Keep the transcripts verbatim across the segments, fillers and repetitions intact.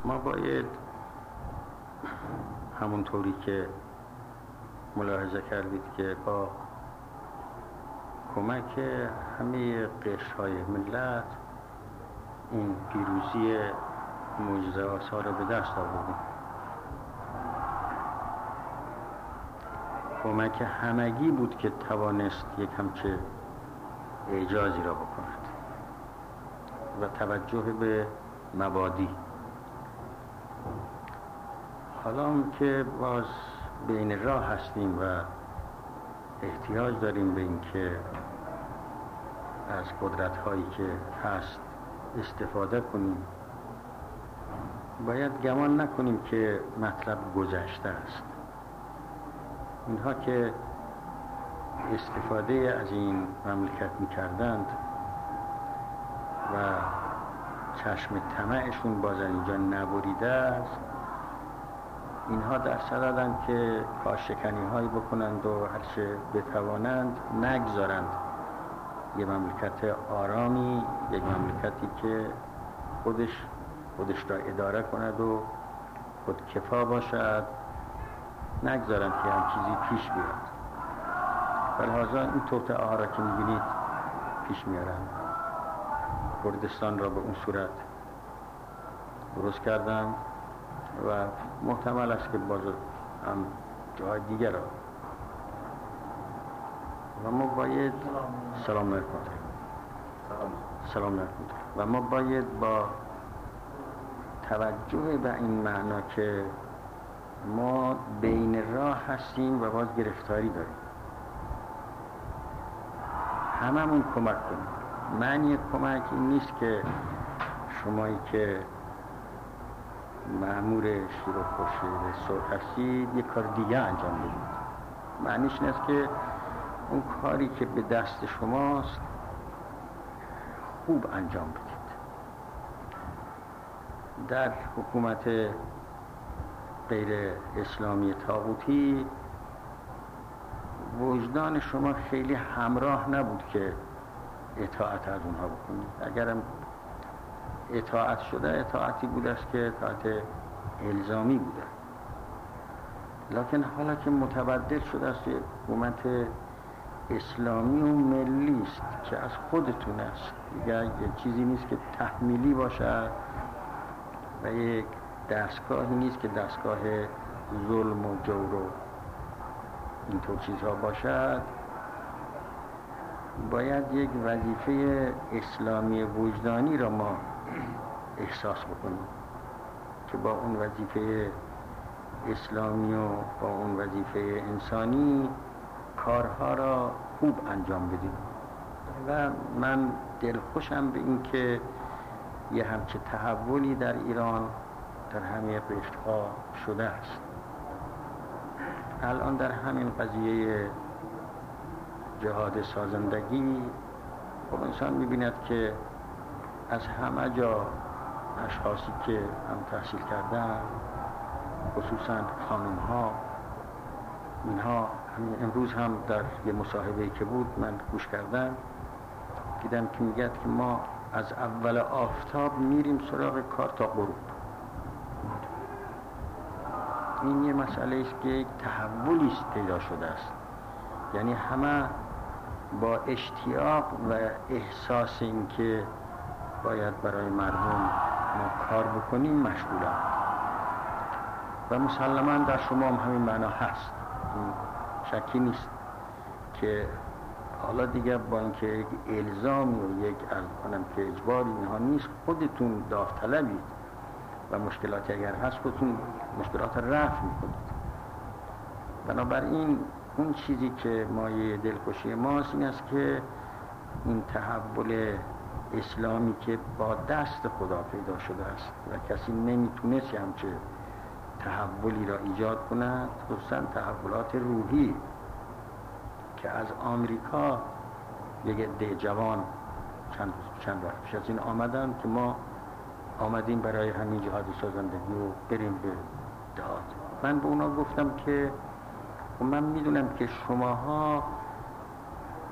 ما باید همونطوری که ملاحظه کردید که با کمک همه قشرهای ملت این پیروزی معجزه‌آسا را به دست آوردیم. کمک همگی بود که توانست یک همچه اعجازی را بکند و توجه به مبادی. حالا هم که باز بین راه هستیم و احتیاج داریم به این که از قدرت هایی که هست استفاده کنیم، باید گمان نکنیم که مطلب گذشته است. اینها که استفاده از این مملکت می‌کردند و چشم طمعشون باز اینجا نبریده است، اینها در صددند که کارشکنی هایی بکنند و هرچه بتوانند نگذارند یه مملکت آرامی، یک مملکتی که خودش خودش را اداره کند و خودکفا باشد، نگذارند که هم چیزی پیش بیاد. فلحاظا این توطئه ها را که میبینید پیش میارند. کردستان را به اون صورت درست کردند و محتمل است که باز هم جای دیگر را. و ما باید سلام علیکم سلام علیکم و ما باید با توجه به این معنا که ما بین راه هستیم و باز گرفتاری داریم، هممون کمک کنیم. معنی کمک این نیست که شمایی که مأمور شیر و خورشید سرخ هستید یک کار دیگه انجام بدید. معنیش این است که اون کاری که به دست شماست خوب انجام بدید. در حکومت غیر اسلامی طاغوتی وجدان شما خیلی همراه نبود که اطاعت از اونها بکنید. اگرم اطاعت شده، اطاعتی بود است که اطاعت الزامی بوده، لکن حالا که متبدل شده است حکومت اسلامی و ملی است که از خودتون است، دیگر یک چیزی نیست که تحمیلی باشد و یک دستگاهی نیست که دستگاه ظلم و جور و اینطور چیزها باشد. باید یک وظیفه اسلامی وجدانی را ما احساس بکنیم که با اون وظیفه اسلامی و با اون وظیفه انسانی کارها را خوب انجام بدیم. و من دلخوشم به این که یه همچه تحولی در ایران در همه قشرها شده است. الان در همین قضیه جهاد سازندگی خب انسان می‌بیند که از همه جا اشخاصی که هم تحصیل کردن، خصوصا خانم ها، اینها همین امروز هم در یه مصاحبه‌ای که بود من گوش کردم، دیدم که میگه که ما از اول آفتاب میریم سراغ کار تا غروب. این یه مسئله است که یک تحولی است پیدا شده است. یعنی همه با اشتیاق و احساس این که باید برای مردم ما کار بکنیم مشغولم و مسلماً در شما هم همین معنا هست. این شکی نیست که حالا دیگه با اینکه یک الزام و یک از کنم که اجباری اینها نیست، خودتون داوطلبید و مشکلاتی اگر هست خودتون مشکلات رفع میکنید. بنابراین اون چیزی که مایه دلخوشی ماست این است که این تحول اسلامی که با دست خدا پیدا شده است و کسی نمیتونست همچه تحولی را ایجاد کند، خصوصا تحولات روحی که از آمریکا یک عده جوان چند چند وقت پیش از این آمدن که ما آمدیم برای همین جهاد سازندگی و بریم به داد. من به اونا گفتم که من میدونم که شماها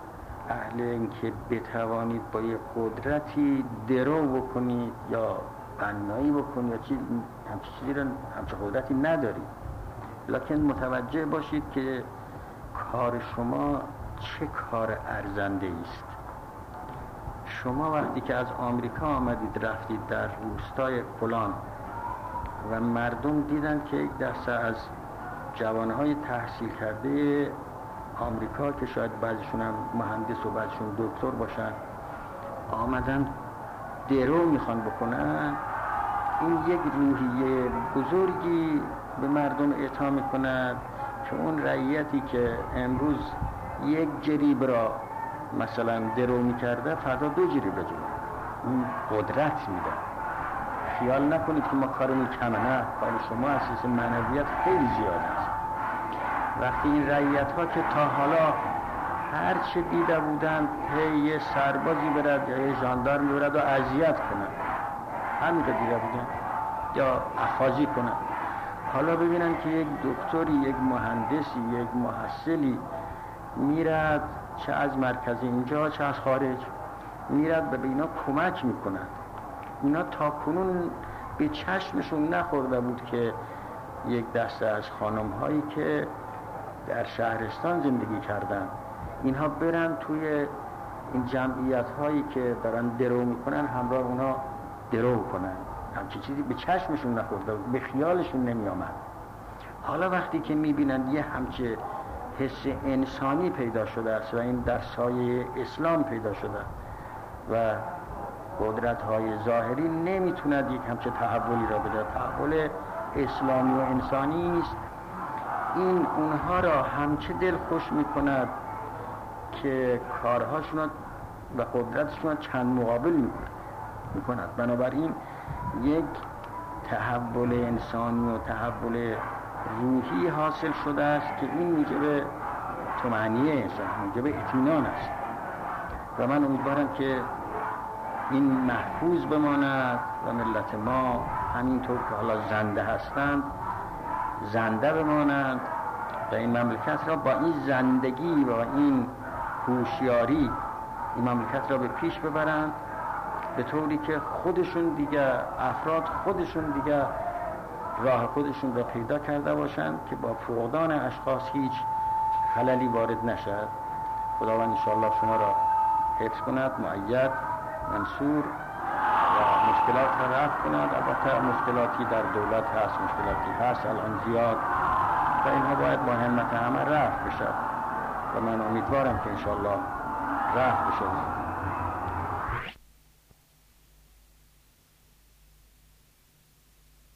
اهل این که بتوانید با یک قدرتی درو بکنید یا بنایی بکن یا چیز، همچین چیزی رو، همچین قدرتی نداری. لکن متوجه باشید که کار شما چه کار ارزنده است. شما وقتی که از آمریکا آمدید رفتید در روستای فلان و مردم دیدن که یک دسته از جوانهای تحصیل کرده آمریکا که شاید بعضیشون هم مهندس و بعضیشون دکتر باشن آمدن درو میخوان بکنن، این یک روحیه بزرگی به مردم اعطا میکند که اون رعیتی که امروز یک جریب را مثلا درو میکرده فردا دو جریب بجونه، اون قدرت میده. خیال نکنید که ما کارمون کمه، نه، کار شما اساس معنویت خیلی زیاد است. وقتی این رعیت ها که تا حالا هر چه دیده بودن یه سربازی برد یا یه ژاندارم برد و اذیت کنن، همین که دیده بودن، یا اخاذی کنن، حالا ببینن که یک دکتری، یک مهندسی، یک محصلی میرد چه از مرکز اینجا چه از خارج میرد به اینا کمک میکنن. اینا تا کنون به چشمشون نخورده بود که یک دسته از خانم هایی که در شهرستان زندگی کردن اینها برن توی این جمعیت هایی که دارن درو میکنن همراه اونا درو کنن. همچی چیزی به چشمشون نخورده بود، به خیالشون نمی آمد. حالا وقتی که میبینن یه همچه حس انسانی پیدا شده است و این در سایه اسلام پیدا شده و قدرت های ظاهری نمیتوند یک همچه تحولی را بده، تحول اسلامی و انسانی است، این اونها را همچه دل خوش میکند که کارهاشون و قدرتشون چند مقابل میکند. بنابراین یک تحول انسانی و تحول روحی حاصل شده است که این موجب طمأنینه انسان، موجب اطمینان است و من امیدوارم که این محفوظ بماند و ملت ما همینطور که حالا زنده هستند زنده بمانند و این مملکت را با این زندگی و این هوشیاری این مملکت را به پیش ببرند، به طوری که خودشون دیگه افراد خودشون دیگه راه خودشون را پیدا کرده باشند که با فقدان اشخاص هیچ خللی وارد نشد. خداوند انشاءالله شما را حفظ کند، مؤید، منصور و مشکلات را رفع کند. البته مشکلاتی در دولت هست، مشکلاتی هست الان زیاد و اینها باید با همت همه رفع بشد و من امیدوارم که انشاءالله رفع بشد.